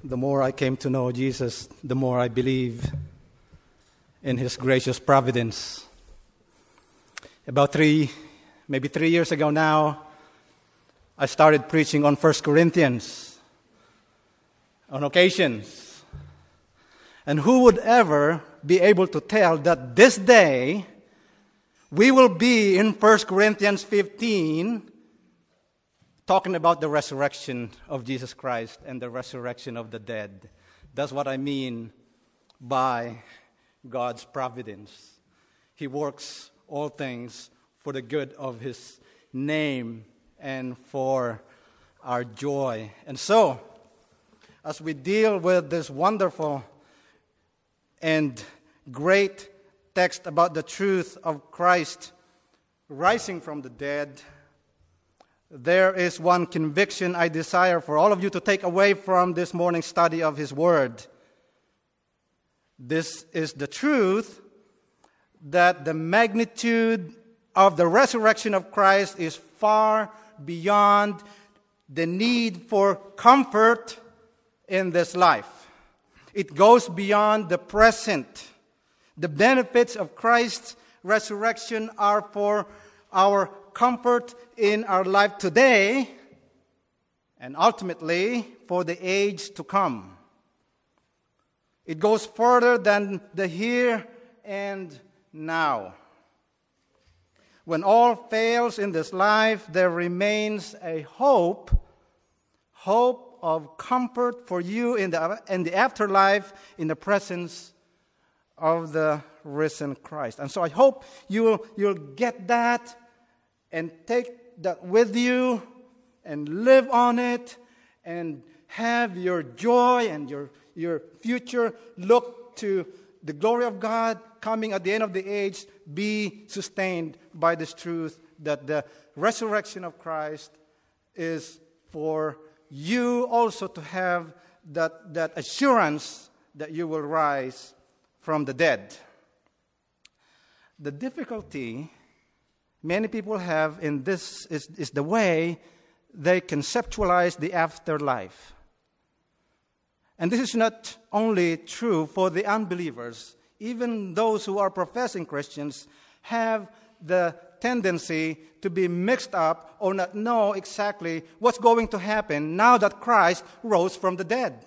The more I came to know Jesus, the more I believe in His gracious providence. About maybe 3 years ago now, I started preaching on 1 Corinthians on occasions. And who would ever be able to tell that this day we will be in 1 Corinthians 15 talking about the resurrection of Jesus Christ and the resurrection of the dead. That's what I mean by God's providence. He works all things for the good of His name and for our joy. And so, as we deal with this wonderful and great text about the truth of Christ rising from the dead, there is one conviction I desire for all of you to take away from this morning's study of His Word. This is the truth that the magnitude of the resurrection of Christ is far beyond the need for comfort in this life. It goes beyond the present. The benefits of Christ's resurrection are for our comfort in our life today and ultimately for the age to come. It goes further than the here and now. When all fails in this life, there remains a hope of comfort for you in the afterlife in the presence of the risen Christ. And so I hope you'll get that and take that with you and live on it and have your joy and your future look to the glory of God coming at the end of the age be sustained by this truth that the resurrection of Christ is for you also to have that assurance that you will rise from the dead. The difficulty many people have in this is the way they conceptualize the afterlife. And this is not only true for the unbelievers. Even those who are professing Christians have the tendency to be mixed up or not know exactly what's going to happen now that Christ rose from the dead.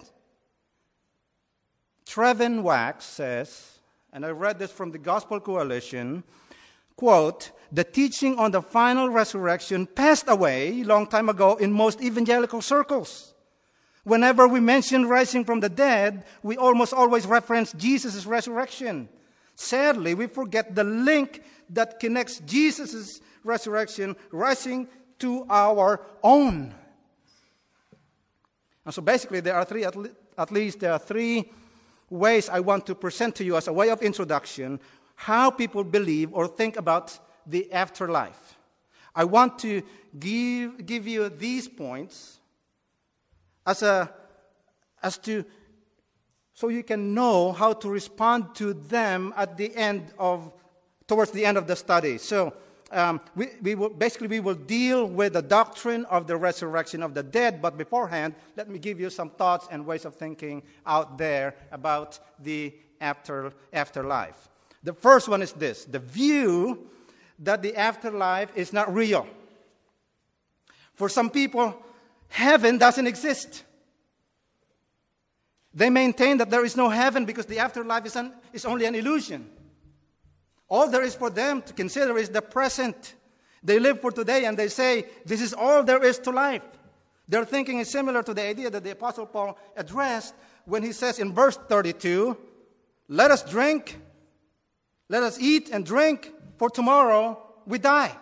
Trevin Wax says, and I read this from the Gospel Coalition, quote, "The teaching on the final resurrection passed away a long time ago in most evangelical circles. Whenever we mention rising from the dead, we almost always reference Jesus' resurrection. Sadly, we forget the link that connects Jesus' resurrection rising to our own." And so basically there are three ways I want to present to you as a way of introduction how people believe or think about the afterlife. I want to give you these points so you can know how to respond to them towards the end of the study. So we will deal with the doctrine of the resurrection of the dead, but beforehand, let me give you some thoughts and ways of thinking out there about the afterlife. The first one is this: the view that the afterlife is not real. For some people, heaven doesn't exist. They maintain that there is no heaven because the afterlife is only an illusion. All there is for them to consider is the present. They live for today and they say, this is all there is to life. Their thinking is similar to the idea that the Apostle Paul addressed when he says in verse 32, let us eat and drink, for tomorrow we die.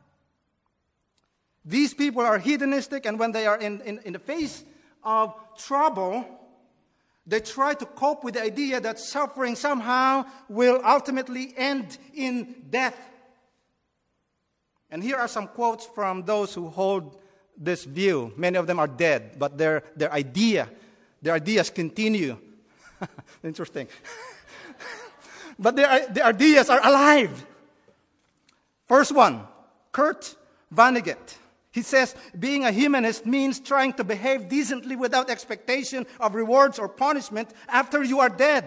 These people are hedonistic, and when they are in the face of trouble, they try to cope with the idea that suffering somehow will ultimately end in death. And here are some quotes from those who hold this view. Many of them are dead, but their ideas continue. Interesting. But their ideas are alive. First one, Kurt Vonnegut. He says being a humanist means trying to behave decently without expectation of rewards or punishment after you are dead.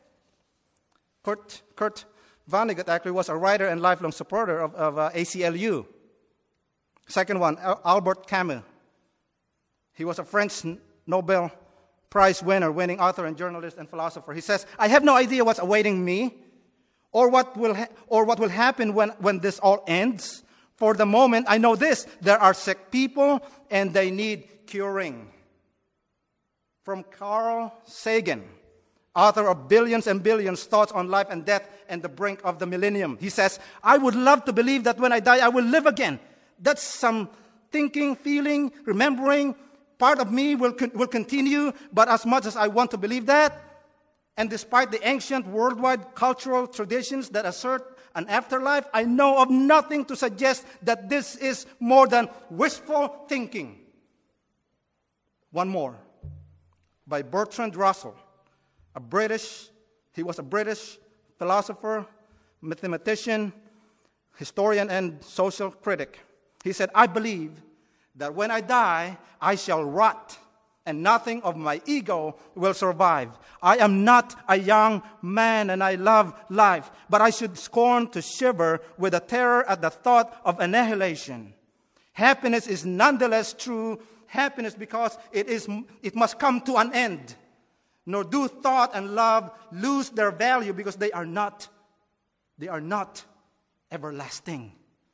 Kurt Vonnegut actually was a writer and lifelong supporter of ACLU. Second one, Albert Camus. He was a French Nobel Prize winner, winning author and journalist and philosopher. He says, I have no idea what's awaiting me or what will happen when this all ends. For the moment, I know this, there are sick people and they need curing. From Carl Sagan, author of Billions and Billions, Thoughts on Life and Death and the Brink of the Millennium. He says, I would love to believe that when I die, I will live again. That's some thinking, feeling, remembering. Part of me will continue, but as much as I want to believe that, and despite the ancient worldwide cultural traditions that assert an afterlife, I know of nothing to suggest that this is more than wishful thinking. One more, by Bertrand Russell, he was a British philosopher, mathematician, historian, and social critic. He said, I believe that when I die, I shall rot, and nothing of my ego will survive. I am not a young man, and I love life, but I should scorn to shiver with a terror at the thought of annihilation. Happiness is nonetheless true happiness because it must come to an end. Nor do thought and love lose their value because they are not everlasting.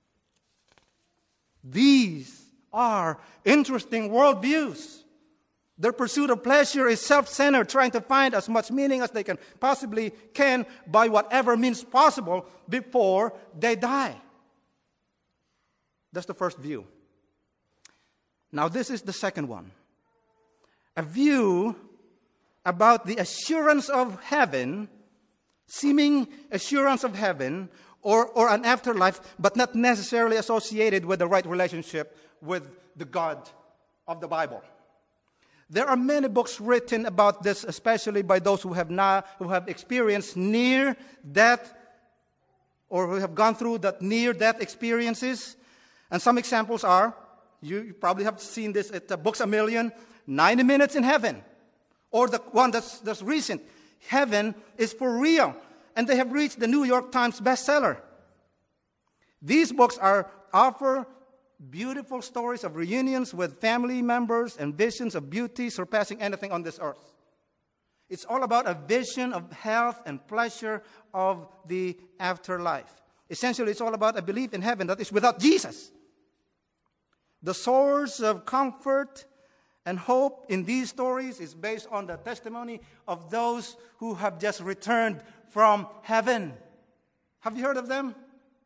These are interesting worldviews. Their pursuit of pleasure is self-centered, trying to find as much meaning as they can possibly by whatever means possible before they die. That's the first view. Now this is the second one. A view about the assurance of heaven, seeming assurance of heaven, or an afterlife, but not necessarily associated with the right relationship with the God of the Bible. There are many books written about this, especially by those who have experienced near death, or who have gone through that near death experiences. And some examples are, you probably have seen this at Books A Million, 90 Minutes in Heaven, or the one that's recent, Heaven is for Real. And they have reached the New York Times bestseller. These books offer beautiful stories of reunions with family members and visions of beauty surpassing anything on this earth. It's all about a vision of health and pleasure of the afterlife. Essentially, it's all about a belief in heaven that is without Jesus. The source of comfort and hope in these stories is based on the testimony of those who have just returned from heaven. Have you heard of them?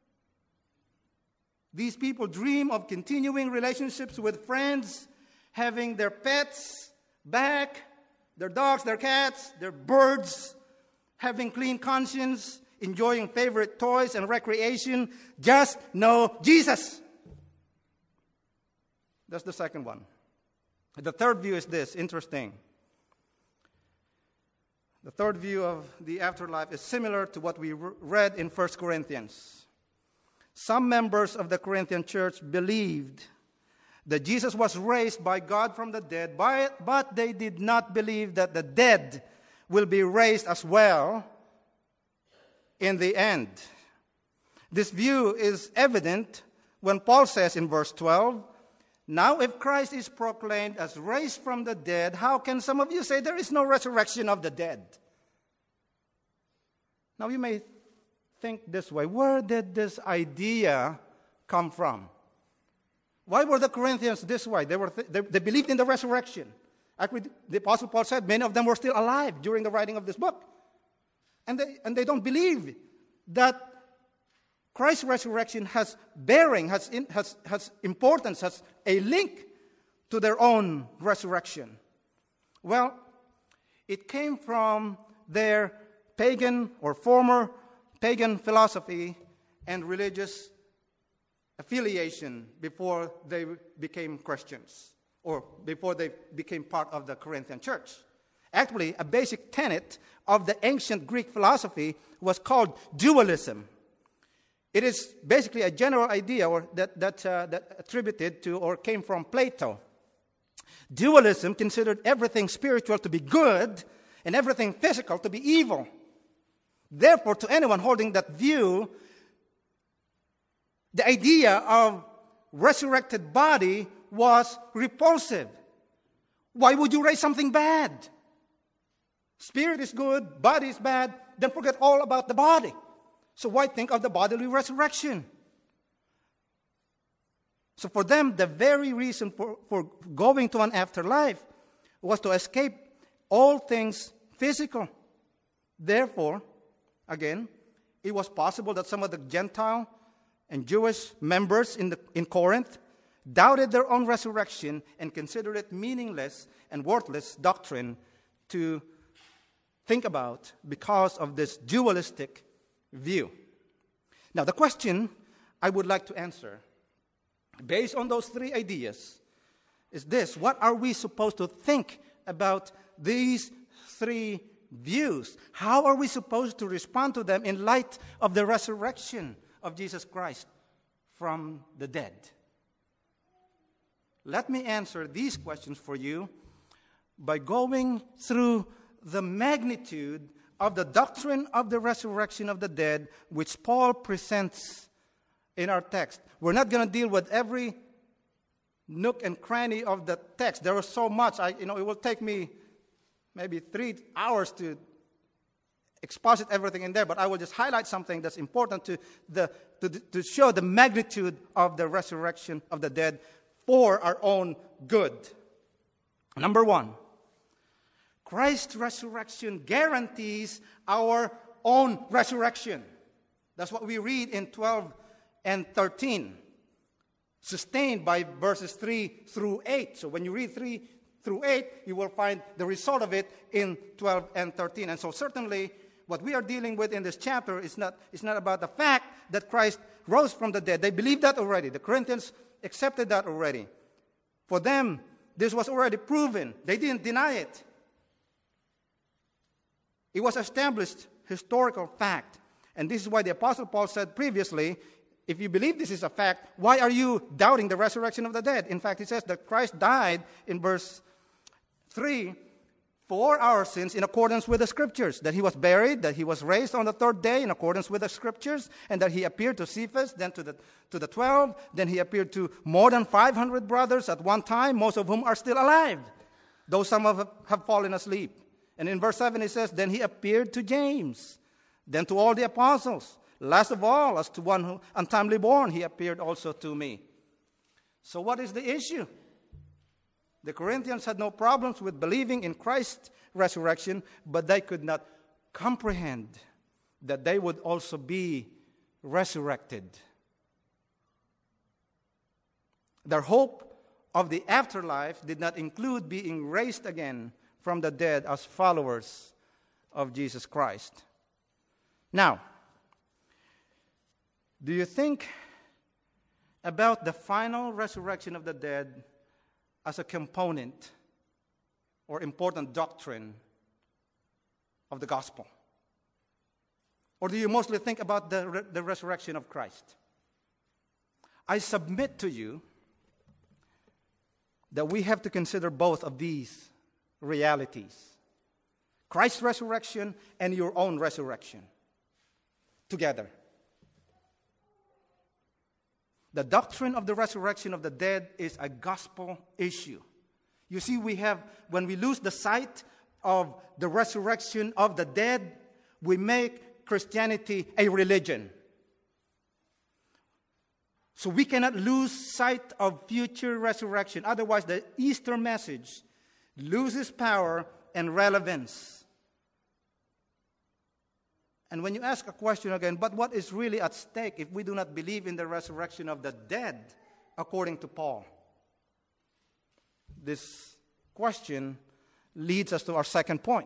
These people dream of continuing relationships with friends, having their pets back, their dogs, their cats, their birds, having clean conscience, enjoying favorite toys and recreation. Just know Jesus. That's the second one. The third view is this, interesting. The third view of the afterlife is similar to what we read in 1 Corinthians. Some members of the Corinthian church believed that Jesus was raised by God from the dead, but they did not believe that the dead will be raised as well in the end. This view is evident when Paul says in verse 12, now if Christ is proclaimed as raised from the dead, how can some of you say there is no resurrection of the dead? Now you may think this way, where did this idea come from? Why were the Corinthians this way? They believed in the resurrection. Actually, the Apostle Paul said many of them were still alive during the writing of this book. And they don't believe that Christ's resurrection has bearing, has importance, has a link to their own resurrection. Well, it came from their pagan or former pagan philosophy and religious affiliation before they became Christians or before they became part of the Corinthian church. Actually, a basic tenet of the ancient Greek philosophy was called dualism. It is basically a general idea that attributed to or came from Plato. Dualism considered everything spiritual to be good and everything physical to be evil. Therefore, to anyone holding that view, the idea of resurrected body was repulsive. Why would you raise something bad? Spirit is good, body is bad, then forget all about the body. So why think of the bodily resurrection? So for them, the very reason for going to an afterlife was to escape all things physical. Therefore, again, it was possible that some of the Gentile and Jewish members in Corinth doubted their own resurrection and considered it meaningless and worthless doctrine to think about because of this dualistic view. Now, the question I would like to answer, based on those three ideas, is this: what are we supposed to think about these three views? How are we supposed to respond to them in light of the resurrection of Jesus Christ from the dead? Let me answer these questions for you by going through the magnitude of the doctrine of the resurrection of the dead, which Paul presents in our text. We're not going to deal with every nook and cranny of the text. There is so much. It will take me maybe 3 hours to exposit everything in there, but I will just highlight something that's important to show the magnitude of the resurrection of the dead for our own good. Number one, Christ's resurrection guarantees our own resurrection. That's what we read in 12 and 13, sustained by verses 3 through 8. So when you read 3 through 8, you will find the result of it in 12 and 13. And so certainly what we are dealing with in this chapter is not about the fact that Christ rose from the dead. They believed that already. The Corinthians accepted that already. For them, this was already proven. They didn't deny it. It was established historical fact. And this is why the Apostle Paul said previously, if you believe this is a fact, why are you doubting the resurrection of the dead? In fact, he says that Christ died in verse 3 for our sins in accordance with the Scriptures, that he was buried, that he was raised on the third day in accordance with the Scriptures, and that he appeared to Cephas, then to the 12, then he appeared to more than 500 brothers at one time, most of whom are still alive, though some have fallen asleep. And in verse 7 it says, then he appeared to James, then to all the apostles. Last of all, as to one who untimely born, he appeared also to me. So what is the issue? The Corinthians had no problems with believing in Christ's resurrection, but they could not comprehend that they would also be resurrected. Their hope of the afterlife did not include being raised again from the dead as followers of Jesus Christ. Now, do you think about the final resurrection of the dead as a component or important doctrine of the gospel? Or do you mostly think about the resurrection of Christ? I submit to you that we have to consider both of these realities. Christ's resurrection and your own resurrection together. The doctrine of the resurrection of the dead is a gospel issue. You see, when we lose the sight of the resurrection of the dead, we make Christianity a religion. So we cannot lose sight of future resurrection. Otherwise, the Easter message loses power and relevance. And when you ask a question again, but what is really at stake if we do not believe in the resurrection of the dead, according to Paul? This question leads us to our second point.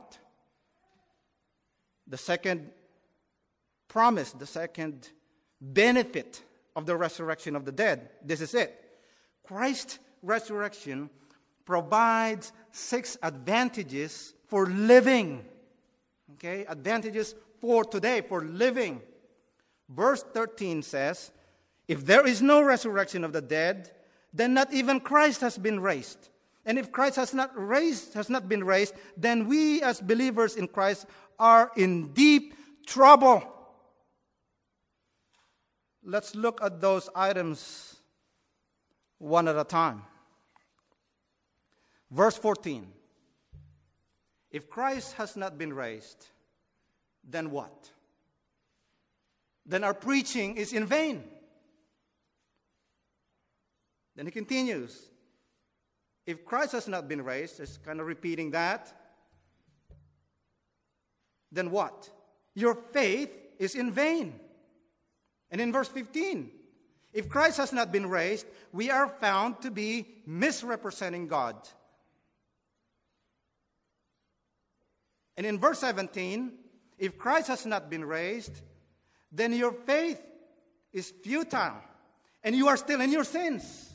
The second promise, the second benefit of the resurrection of the dead. This is it. Christ's resurrection provides 6 advantages for living. Okay? Advantages for today, for living. verse 13 says, if there is no resurrection of the dead, then not even Christ has been raised. And if Christ has not been raised, then we as believers in Christ are in deep trouble. Let's look at those items one at a time. Verse 14. If Christ has not been raised, then what? Then our preaching is in vain. Then he continues. If Christ has not been raised, just kind of repeating that, then what? Your faith is in vain. And in verse 15, if Christ has not been raised, we are found to be misrepresenting God. And in verse 17, if Christ has not been raised, then your faith is futile, and you are still in your sins.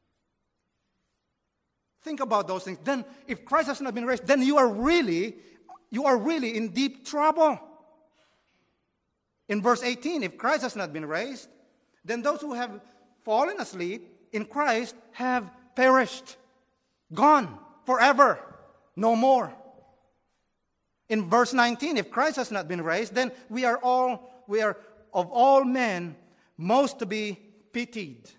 Think about those things. Then, if Christ has not been raised, then you are really in deep trouble. In verse 18, if Christ has not been raised, then those who have fallen asleep in Christ have perished, gone forever, no more. In verse 19, if Christ has not been raised, then we are of all men most to be pitied.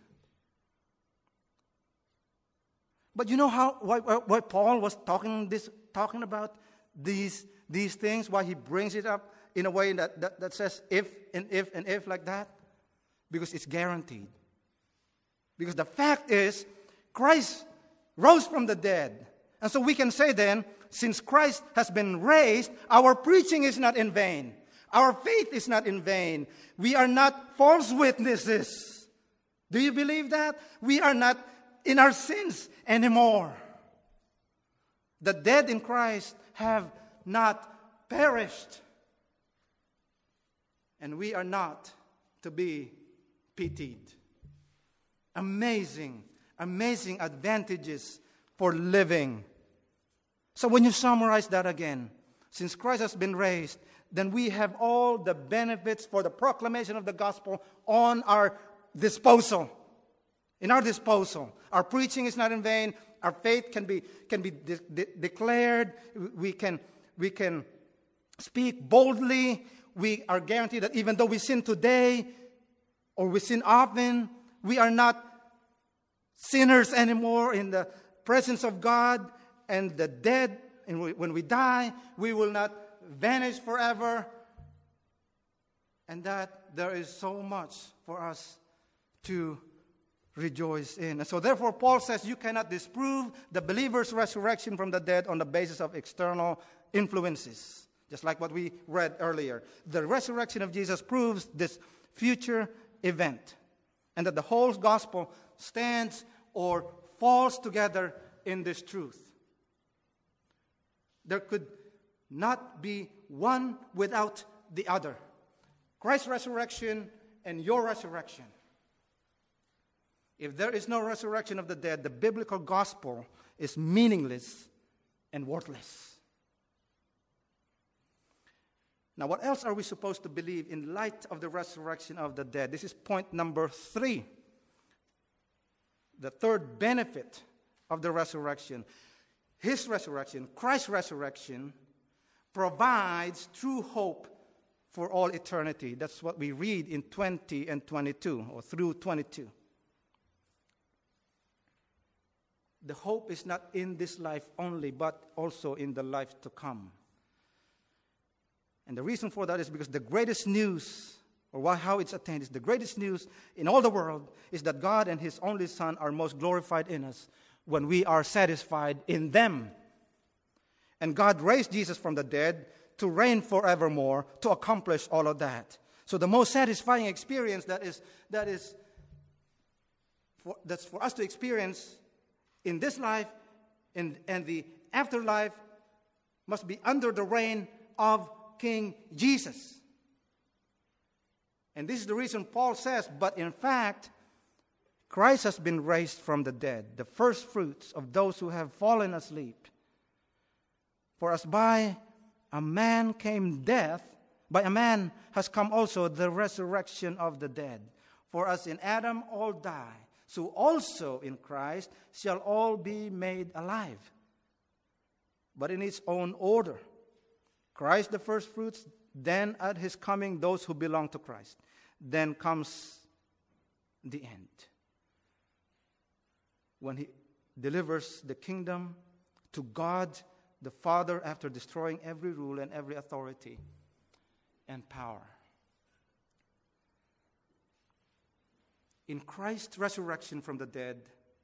But you know why Paul was talking about these things, why he brings it up in a way that says if and if and if like that? Because it's guaranteed. Because the fact is, Christ rose from the dead. And so we can say then, since Christ has been raised, our preaching is not in vain. Our faith is not in vain. We are not false witnesses. Do you believe that? We are not in our sins anymore. The dead in Christ have not perished. And we are not to be pitied. Amazing advantages for living. So when you summarize that again, since Christ has been raised, then we have all the benefits for the proclamation of the gospel on our disposal. In our disposal. Our preaching is not in vain. Our faith can be declared. We can speak boldly. We are guaranteed that even though we sin today or we sin often, we are not sinners anymore in the presence of God. And the dead, and when we die, we will not vanish forever. And that there is so much for us to rejoice in. And so therefore Paul says you cannot disprove the believer's resurrection from the dead on the basis of external influences. Just like what we read earlier. The resurrection of Jesus proves this future event. And that the whole gospel stands or falls together in this truth. There could not be one without the other. Christ's resurrection and your resurrection. If there is no resurrection of the dead, the biblical gospel is meaningless and worthless. Now, what else are we supposed to believe in light of the resurrection of the dead? This is point number 3. The third benefit of the resurrection. His resurrection, Christ's resurrection, provides true hope for all eternity. That's what we read in 20 and 22, or through 22. The hope is not in this life only, but also in the life to come. And the reason for that is because the greatest news, or how it's attained, is the greatest news in all the world is that God and His only Son are most glorified in us when we are satisfied in them. And God raised Jesus from the dead to reign forevermore, to accomplish all of that. So the most satisfying experience that's for us to experience in this life and the afterlife must be under the reign of King Jesus. And this is the reason Paul says, but in fact, Christ has been raised from the dead, the first fruits of those who have fallen asleep. For as by a man came death, by a man has come also the resurrection of the dead. For as in Adam all die, so also in Christ shall all be made alive, but in its own order. Christ the firstfruits, then at his coming those who belong to Christ. Then comes the end, when he delivers the kingdom to God the Father after destroying every rule and every authority and power. In Christ's resurrection from the dead,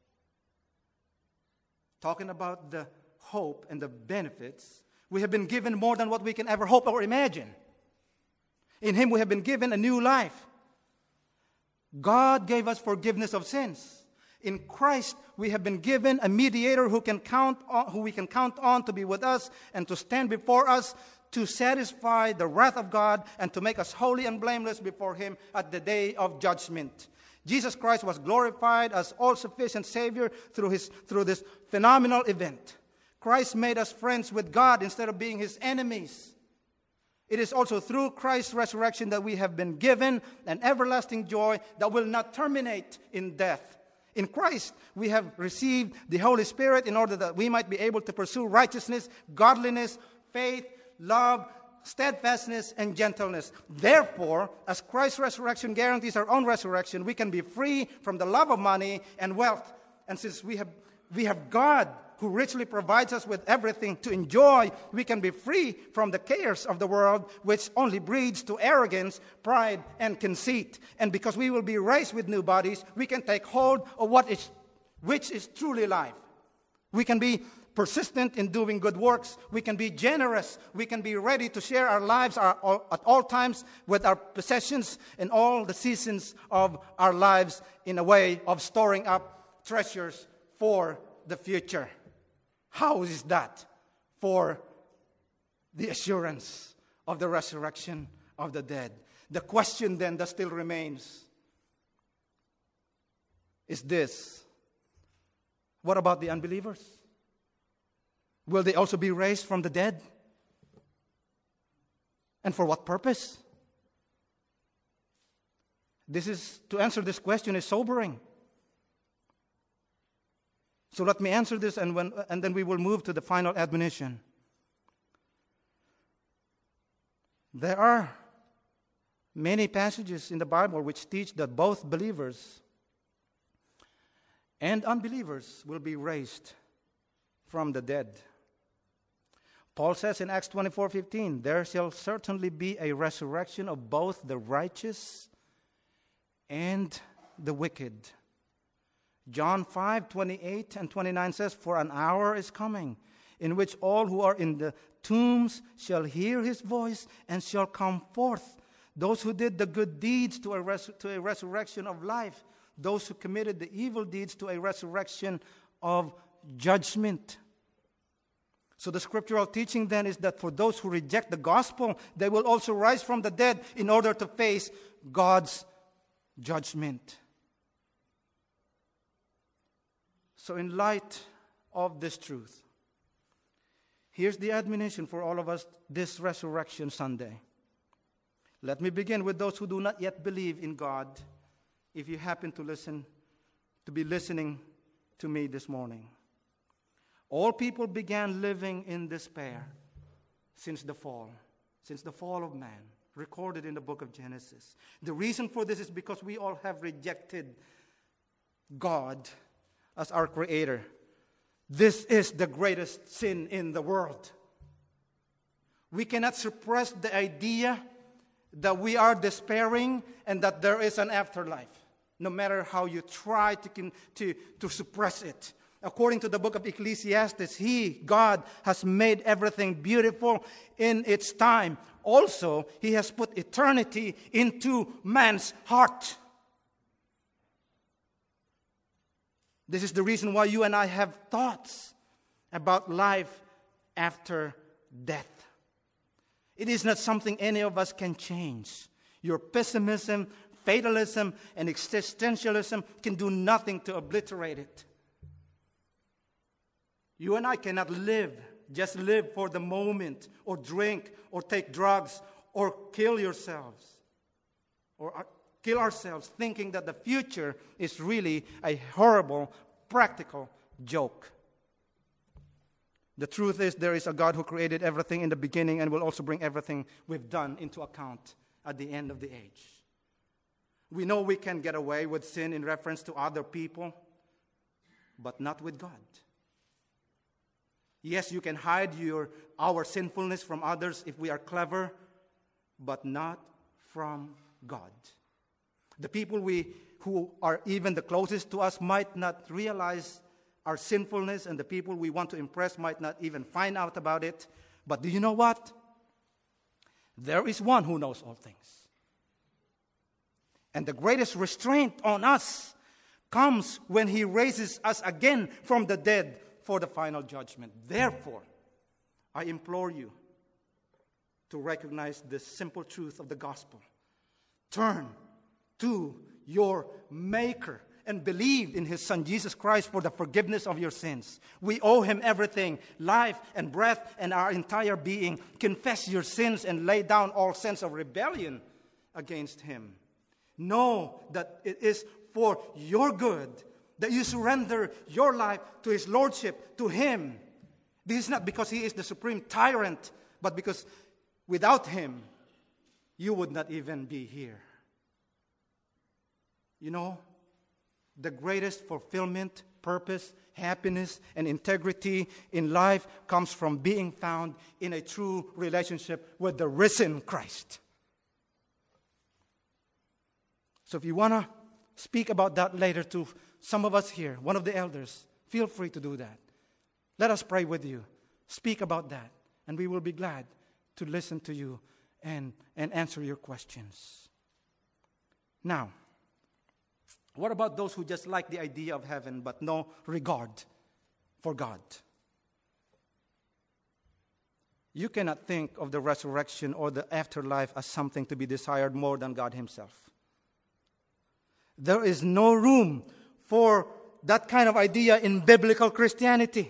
talking about the hope and the benefits, we have been given more than what we can ever hope or imagine. In him we have been given a new life. God gave us forgiveness of sins. In Christ we have been given a mediator who we can count on to be with us and to stand before us to satisfy the wrath of God and to make us holy and blameless before him at the day of judgment. Jesus Christ was glorified as all-sufficient Savior through this phenomenal event. Christ made us friends with God instead of being his enemies. It is also through Christ's resurrection that we have been given an everlasting joy that will not terminate in death. In Christ, we have received the Holy Spirit in order that we might be able to pursue righteousness, godliness, faith, love, steadfastness, and gentleness. Therefore, as Christ's resurrection guarantees our own resurrection, we can be free from the love of money and wealth. And since we have God who richly provides us with everything to enjoy, we can be free from the cares of the world, which only breeds to arrogance, pride, and conceit. And because we will be raised with new bodies, we can take hold of which is truly life. We can be persistent in doing good works. We can be generous. We can be ready to share our lives at all times with our possessions in all the seasons of our lives in a way of storing up treasures for the future. How is that? For the assurance of the resurrection of the dead. The question then that still remains is this: what about the unbelievers? Will they also be raised from the dead? And for what purpose? To answer this question is sobering. So let me answer this, and then we will move to the final admonition. There are many passages in the Bible which teach that both believers and unbelievers will be raised from the dead. Paul says in Acts 24:15, there shall certainly be a resurrection of both the righteous and the wicked. John 5:28 and 29 says, for an hour is coming in which all who are in the tombs shall hear his voice and shall come forth. Those who did the good deeds to a resurrection of life. Those who committed the evil deeds to a resurrection of judgment. So the scriptural teaching then is that for those who reject the gospel, they will also rise from the dead in order to face God's judgment. So in light of this truth, here's the admonition for all of us this Resurrection Sunday. Let me begin with those who do not yet believe in God, if you happen to be listening to me this morning. All people began living in despair since the fall of man, recorded in the book of Genesis. The reason for this is because we all have rejected God as our Creator. This is the greatest sin in the world. We cannot suppress the idea that we are despairing and that there is an afterlife, no matter how you try to suppress it. According to the book of Ecclesiastes, God, has made everything beautiful in its time. Also, He has put eternity into man's heart. This is the reason why you and I have thoughts about life after death. It is not something any of us can change. Your pessimism, fatalism, and existentialism can do nothing to obliterate it. You and I cannot just live for the moment, or drink, or take drugs, or kill yourselves or kill ourselves thinking that the future is really a horrible, practical joke. The truth is there is a God who created everything in the beginning and will also bring everything we've done into account at the end of the age. We know we can get away with sin in reference to other people, but not with God. Yes, you can hide our sinfulness from others if we are clever, but not from God. The people who are even the closest to us might not realize our sinfulness, and the people we want to impress might not even find out about it. But do you know what? There is one who knows all things. And the greatest restraint on us comes when He raises us again from the dead for the final judgment. Therefore, I implore you to recognize this simple truth of the gospel. Turn to your Maker and believe in His Son Jesus Christ for the forgiveness of your sins. We owe Him everything, life and breath and our entire being. Confess your sins and lay down all sense of rebellion against Him. Know that it is for your good that you surrender your life to His Lordship, to Him. This is not because He is the supreme tyrant, but because without Him, you would not even be here. You know, the greatest fulfillment, purpose, happiness, and integrity in life comes from being found in a true relationship with the risen Christ. So if you want to speak about that later to some of us here, one of the elders, feel free to do that. Let us pray with you. Speak about that, and we will be glad to listen to you and answer your questions. Now, what about those who just like the idea of heaven but no regard for God? You cannot think of the resurrection or the afterlife as something to be desired more than God Himself. There is no room for that kind of idea in biblical Christianity.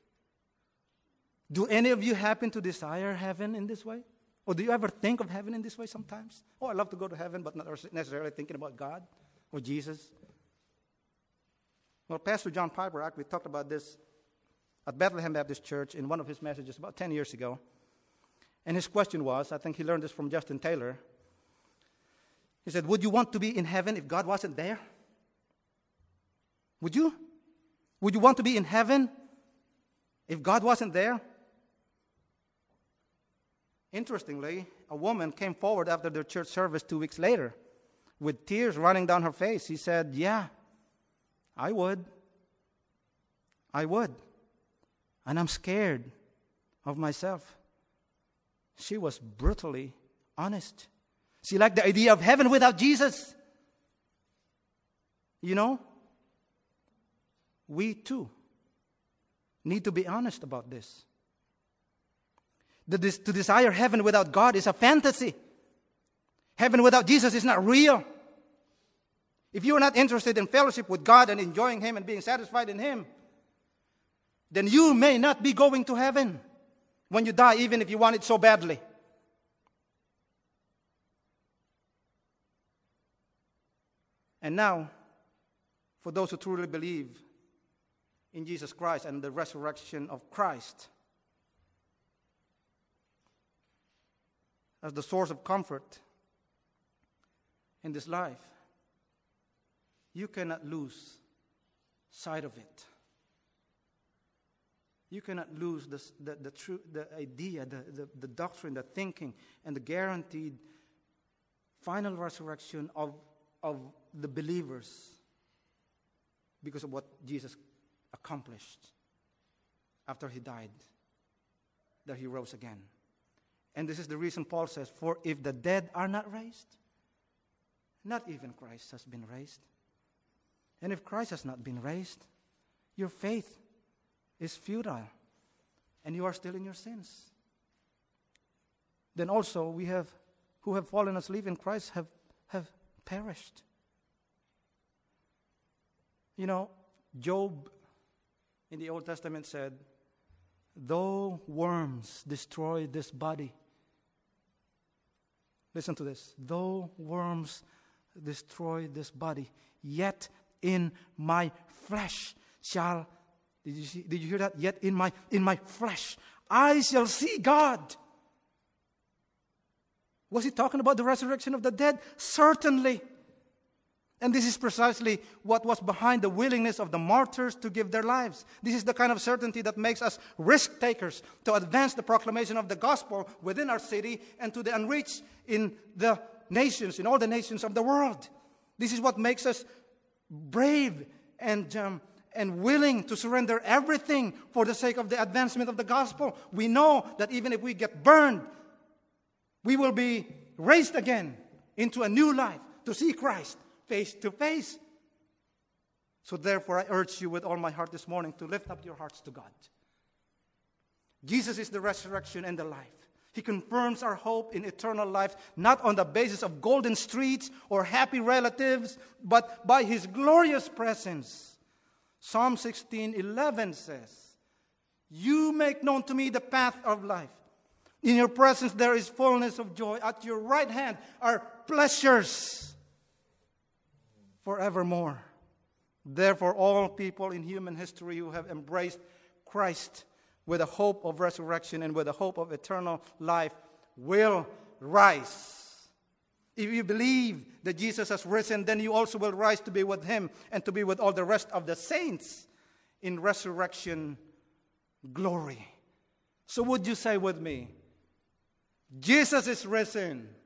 Do any of you happen to desire heaven in this way? Or do you ever think of heaven in this way sometimes? Oh, I love to go to heaven, but not necessarily thinking about God or Jesus. Well, Pastor John Piper actually talked about this at Bethlehem Baptist Church in one of his messages about 10 years ago. And his question was, I think he learned this from Justin Taylor. He said, would you want to be in heaven if God wasn't there? Would you? Would you want to be in heaven if God wasn't there? Interestingly, a woman came forward after their church service 2 weeks later with tears running down her face. She said, yeah, I would. I would. And I'm scared of myself. She was brutally honest. She liked the idea of heaven without Jesus. You know, we too need to be honest about this. To desire heaven without God is a fantasy. Heaven without Jesus is not real. If you are not interested in fellowship with God and enjoying Him and being satisfied in Him, then you may not be going to heaven when you die, even if you want it so badly. And now, for those who truly believe in Jesus Christ and the resurrection of Christ as the source of comfort in this life, you cannot lose sight of it. You cannot lose the idea, the doctrine, the thinking, and the guaranteed final resurrection of the believers because of what Jesus accomplished after He died, that He rose again. And this is the reason Paul says, for if the dead are not raised, not even Christ has been raised. And if Christ has not been raised, your faith is futile, and you are still in your sins. Then also we have, who have fallen asleep in Christ, have perished. You know, Job in the Old Testament said, though worms destroy this body, Listen to this. Though worms destroy this body, yet in my flesh shall, did you hear that? Yet in my flesh I shall see God. Was he talking about the resurrection of the dead? Certainly. And this is precisely what was behind the willingness of the martyrs to give their lives. This is the kind of certainty that makes us risk takers to advance the proclamation of the gospel within our city and to the unreached in the nations, in all the nations of the world. This is what makes us brave and willing to surrender everything for the sake of the advancement of the gospel. We know that even if we get burned, we will be raised again into a new life to see Christ face to face. So therefore, I urge you with all my heart this morning to lift up your hearts to God. Jesus is the resurrection and the life. He confirms our hope in eternal life, not on the basis of golden streets or happy relatives, but by His glorious presence. Psalm 16:11 says, "You make known to me the path of life. In your presence there is fullness of joy. At your right hand are pleasures forevermore." Therefore, all people in human history who have embraced Christ with a hope of resurrection and with a hope of eternal life will rise. If you believe that Jesus has risen, then you also will rise to be with Him and to be with all the rest of the saints in resurrection glory. So would you say with me, Jesus is risen.